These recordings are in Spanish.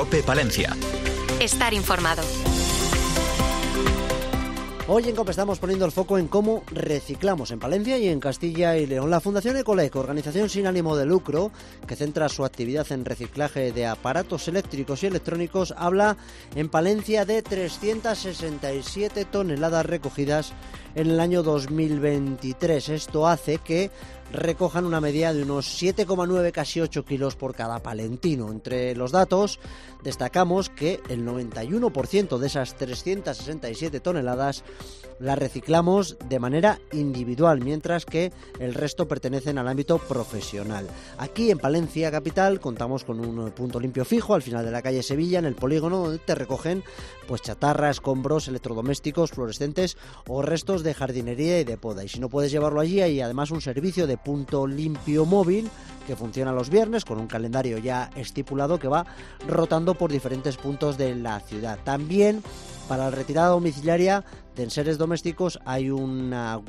COPE Palencia. Estar informado. Hoy en COPE estamos poniendo el foco en cómo reciclamos en Palencia y en Castilla y León. La Fundación Ecolec, organización sin ánimo de lucro, que centra su actividad en reciclaje de aparatos eléctricos y electrónicos, habla en Palencia de 367 toneladas recogidas en el año 2023. Esto hace que recojan una media de unos 7,9, casi 8 kilos por cada palentino. Entre los datos destacamos que el 91% de esas 367 toneladas las reciclamos de manera individual, mientras que el resto pertenecen al ámbito profesional. Aquí en Palencia capital contamos con un punto limpio fijo al final de la calle Sevilla, en el polígono, donde te recogen pues chatarra, escombros, electrodomésticos, fluorescentes o restos de jardinería y de poda. Y si no puedes llevarlo allí, hay además un servicio de punto limpio móvil que funciona los viernes con un calendario ya estipulado que va rotando por diferentes puntos de la ciudad. También para la retirada domiciliaria de enseres domésticos hay un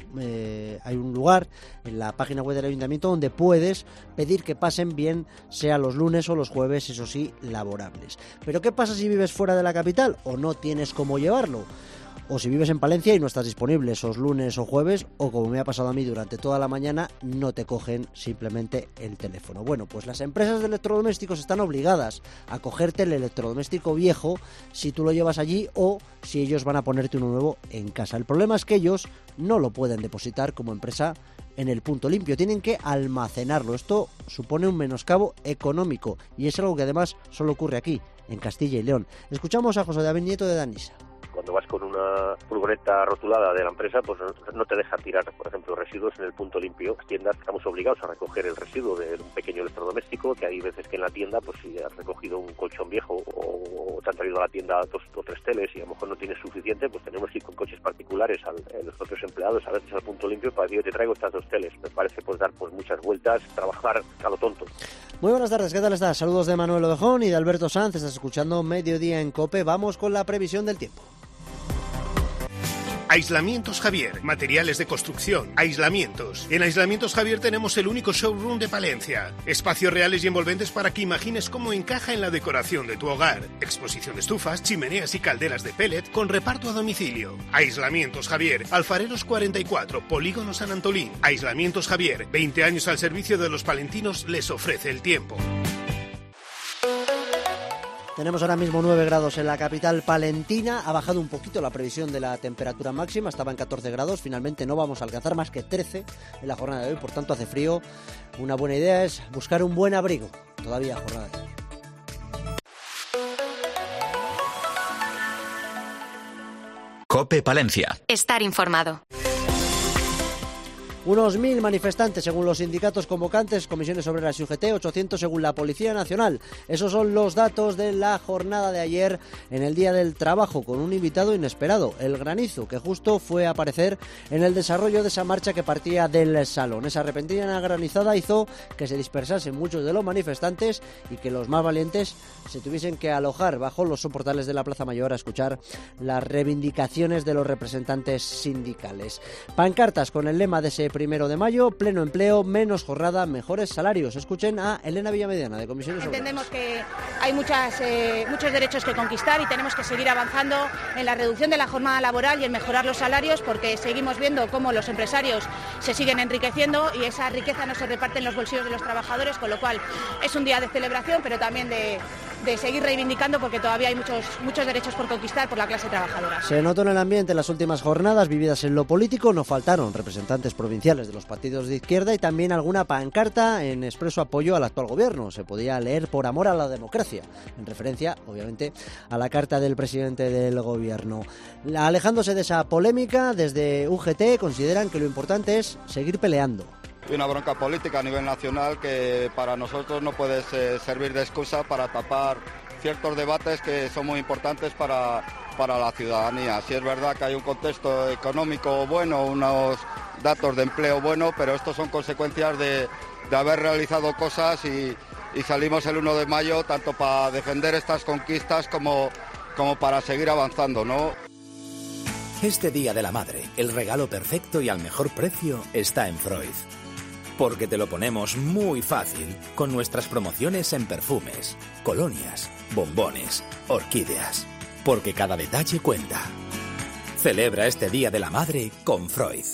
lugar en la página web del ayuntamiento donde puedes pedir que pasen, bien sea los lunes o los jueves, eso sí, laborables. Pero ¿qué pasa si vives fuera de la capital o no tienes cómo llevarlo? O si vives en Palencia y no estás disponible esos lunes o jueves, o como me ha pasado a mí durante toda la mañana, no te cogen simplemente el teléfono. Bueno, pues las empresas de electrodomésticos están obligadas a cogerte el electrodoméstico viejo si tú lo llevas allí o si ellos van a ponerte uno nuevo en casa. El problema es que ellos no lo pueden depositar como empresa en el punto limpio, tienen que almacenarlo. Esto supone un menoscabo económico y es algo que además solo ocurre aquí, en Castilla y León. Escuchamos a José David Nieto de Danisa. Cuando vas con una furgoneta rotulada de la empresa, pues no te deja tirar, por ejemplo, residuos en el punto limpio. Las tiendas estamos obligados a recoger el residuo de un pequeño electrodoméstico, que hay veces que en la tienda, pues si has recogido un colchón viejo o te han traído a la tienda 2 o 3 teles y a lo mejor no tienes suficiente, pues tenemos que ir con coches particulares los propios empleados a veces al punto limpio para decir, te traigo estas 2 teles. Me parece pues dar pues muchas vueltas, trabajar a lo tonto. Muy buenas tardes, ¿qué tal estás? Saludos de Manuel Ovejón y de Alberto Sanz. Estás escuchando Mediodía en COPE. Vamos con la previsión del tiempo. Aislamientos Javier, materiales de construcción, aislamientos. En Aislamientos Javier tenemos el único showroom de Palencia. Espacios reales y envolventes para que imagines cómo encaja en la decoración de tu hogar. Exposición de estufas, chimeneas y calderas de pellet con reparto a domicilio. Aislamientos Javier, Alfareros 44, Polígono San Antolín. Aislamientos Javier, 20 años al servicio de los palentinos, les ofrece el tiempo. Tenemos ahora mismo 9 grados en la capital palentina. Ha bajado un poquito la previsión de la temperatura máxima, estaba en 14 grados. Finalmente no vamos a alcanzar más que 13 en la jornada de hoy, por tanto hace frío. Una buena idea es buscar un buen abrigo. Todavía jornada de hoy. COPE Palencia. Estar informado. Unos 1.000 manifestantes según los sindicatos convocantes, comisiones obreras y UGT, 800 según la Policía Nacional. Esos son los datos de la jornada de ayer en el Día del Trabajo, con un invitado inesperado, el granizo, que justo fue a aparecer en el desarrollo de esa marcha que partía del salón. Esa repentina granizada hizo que se dispersasen muchos de los manifestantes y que los más valientes se tuviesen que alojar bajo los soportales de la Plaza Mayor a escuchar las reivindicaciones de los representantes sindicales. Pancartas con el lema de ese 1 de mayo, pleno empleo, menos jornada, mejores salarios. Escuchen a Elena Villamediana, de Comisiones Obreras. Entendemos que hay muchos derechos que conquistar y tenemos que seguir avanzando en la reducción de la jornada laboral y en mejorar los salarios, porque seguimos viendo cómo los empresarios se siguen enriqueciendo y esa riqueza no se reparte en los bolsillos de los trabajadores, con lo cual es un día de celebración, pero también de seguir reivindicando, porque todavía hay muchos derechos por conquistar por la clase trabajadora. Se notó en el ambiente en las últimas jornadas vividas en lo político. No faltaron representantes provinciales de los partidos de izquierda y también alguna pancarta en expreso apoyo al actual gobierno. Se podía leer por amor a la democracia, en referencia, obviamente, a la carta del presidente del gobierno. Alejándose de esa polémica, desde UGT consideran que lo importante es seguir peleando. Y una bronca política a nivel nacional que para nosotros no puede servir de excusa para tapar ciertos debates que son muy importantes para la ciudadanía. Sí es verdad que hay un contexto económico bueno, unos datos de empleo bueno, pero estos son consecuencias de haber realizado cosas y salimos el 1 de mayo tanto para defender estas conquistas como para seguir avanzando, ¿no? Este Día de la Madre, el regalo perfecto y al mejor precio está en Freud. Porque te lo ponemos muy fácil con nuestras promociones en perfumes, colonias, bombones, orquídeas. Porque cada detalle cuenta. Celebra este Día de la Madre con Freud.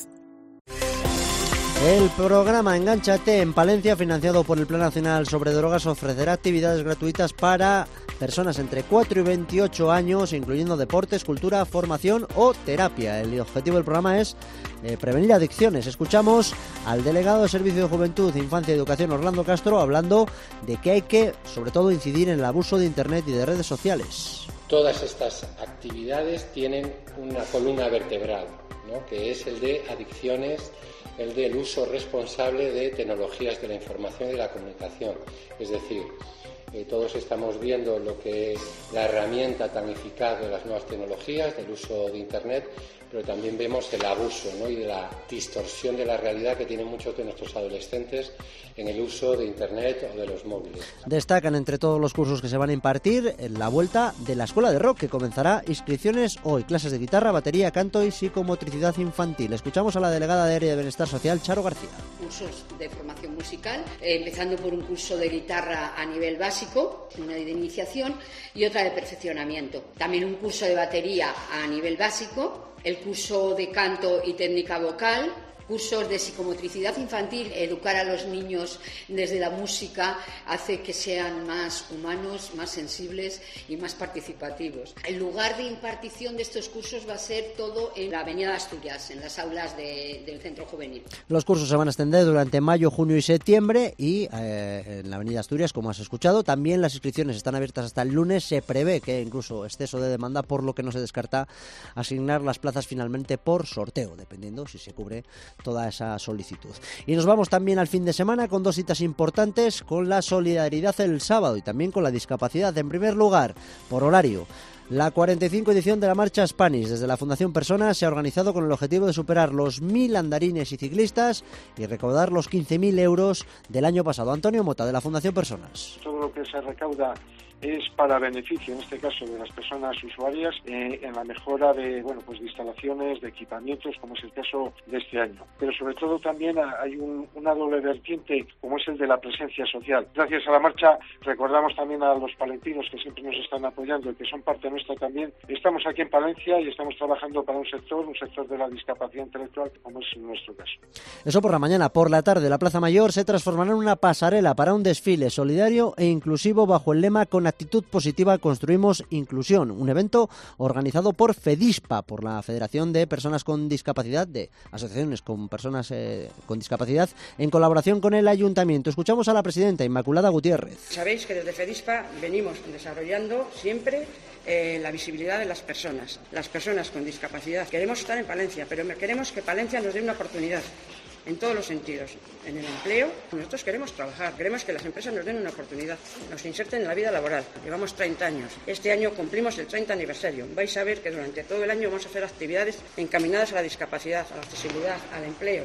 El programa Engánchate en Palencia, financiado por el Plan Nacional sobre Drogas, ofrecerá actividades gratuitas para personas entre 4 y 28 años, incluyendo deportes, cultura, formación o terapia. El objetivo del programa es prevenir adicciones. Escuchamos al delegado de Servicio de Juventud, Infancia y Educación, Orlando Castro, hablando de que hay que, sobre todo, incidir en el abuso de Internet y de redes sociales. Todas estas actividades tienen una columna vertebral, ¿no?, que es el de adicciones, el del uso responsable de tecnologías de la información y de la comunicación. Es decir, todos estamos viendo lo que es la herramienta tan eficaz de las nuevas tecnologías, del uso de Internet, pero también vemos el abuso, ¿no?, y de la distorsión de la realidad que tienen muchos de nuestros adolescentes en el uso de Internet o de los móviles. Destacan entre todos los cursos que se van a impartir la vuelta de la Escuela de Rock, que comenzará inscripciones hoy, clases de guitarra, batería, canto y psicomotricidad infantil. Escuchamos a la delegada de Área de Bienestar Social, Charo García. Cursos de formación musical, empezando por un curso de guitarra a nivel básico, una de iniciación y otra de perfeccionamiento. También un curso de batería a nivel básico, el curso de canto y técnica vocal, cursos de psicomotricidad infantil. Educar a los niños desde la música hace que sean más humanos, más sensibles y más participativos. El lugar de impartición de estos cursos va a ser todo en la Avenida de Asturias, en las aulas del Centro Juvenil. Los cursos se van a extender durante mayo, junio y septiembre y en la Avenida Asturias, como has escuchado. También las inscripciones están abiertas hasta el lunes. Se prevé que incluso exceso de demanda, por lo que no se descarta asignar las plazas finalmente por sorteo, dependiendo si se cubre toda esa solicitud. Y nos vamos también al fin de semana con dos citas importantes, con la solidaridad el sábado y también con la discapacidad. En primer lugar, por horario, la 45 edición de la Marcha Spanish desde la Fundación Personas se ha organizado con el objetivo de superar los 1.000 andarines y ciclistas y recaudar los 15.000 euros del año pasado. Antonio Mota, de la Fundación Personas. Todo lo que se recauda es para beneficio, en este caso, de las personas usuarias en la mejora de de instalaciones, de equipamientos, como es el caso de este año. Pero sobre todo también hay una doble vertiente, como es el de la presencia social. Gracias a la marcha recordamos también a los palentinos que siempre nos están apoyando y que son parte nuestra también. Estamos aquí en Palencia y estamos trabajando para un sector de la discapacidad intelectual, como es nuestro caso. Eso por la mañana. Por la tarde, la Plaza Mayor se transformará en una pasarela para un desfile solidario e inclusivo bajo el lema "Con actitud positiva construimos inclusión", un evento organizado por FEDISPA, por la Federación de Personas con Discapacidad, de asociaciones con personas con discapacidad, en colaboración con el Ayuntamiento. Escuchamos a la presidenta, Inmaculada Gutiérrez. Sabéis que desde FEDISPA venimos desarrollando siempre la visibilidad de las personas con discapacidad. Queremos estar en Palencia, pero queremos que Palencia nos dé una oportunidad en todos los sentidos. En el empleo, nosotros queremos trabajar, queremos que las empresas nos den una oportunidad, nos inserten en la vida laboral. Llevamos 30 años. Este año cumplimos el 30 aniversario. Vais a ver que durante todo el año vamos a hacer actividades encaminadas a la discapacidad, a la accesibilidad, al empleo.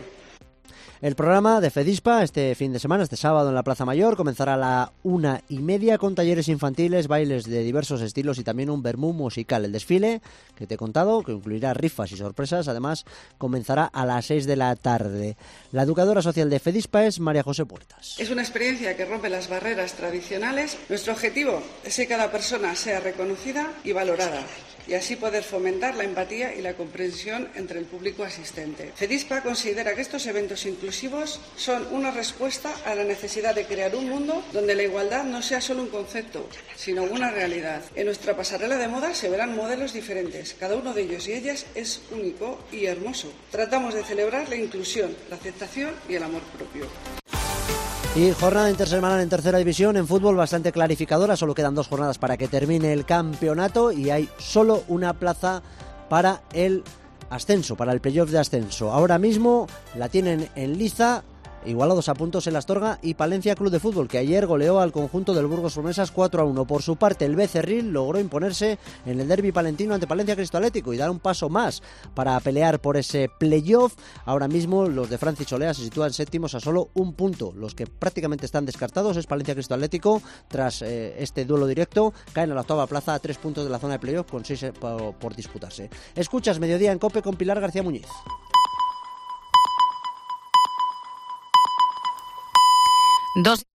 El programa de FEDISPA este fin de semana, este sábado en la Plaza Mayor, comenzará a la 1:30 con talleres infantiles, bailes de diversos estilos y también un vermú musical. El desfile, que te he contado, que incluirá rifas y sorpresas, además comenzará a las 6 de la tarde. La educadora social de FEDISPA es María José Puertas. Es una experiencia que rompe las barreras tradicionales. Nuestro objetivo es que cada persona sea reconocida y valorada, y así poder fomentar la empatía y la comprensión entre el público asistente. FEDISPA considera que estos eventos inclusivos son una respuesta a la necesidad de crear un mundo donde la igualdad no sea solo un concepto, sino una realidad. En nuestra pasarela de moda se verán modelos diferentes. Cada uno de ellos y ellas es único y hermoso. Tratamos de celebrar la inclusión, la aceptación y el amor propio. Y jornada intersemanal en tercera división, en fútbol bastante clarificadora, solo quedan 2 jornadas para que termine el campeonato y hay solo una plaza para el ascenso, para el playoff de ascenso. Ahora mismo la tienen en liza, igualados a puntos el Astorga y Palencia Club de Fútbol, que ayer goleó al conjunto del Burgos Promesas 4-1. Por su parte, el Becerril logró imponerse en el derbi palentino ante Palencia Cristo Atlético y dar un paso más para pelear por ese playoff. Ahora mismo los de Francis Olea se sitúan séptimos a solo un punto. Los que prácticamente están descartados es Palencia Cristo Atlético. Tras este duelo directo, caen a la octava plaza a 3 puntos de la zona de playoff con 6 por disputarse. Escuchas Mediodía en COPE con Pilar García Muñiz. 2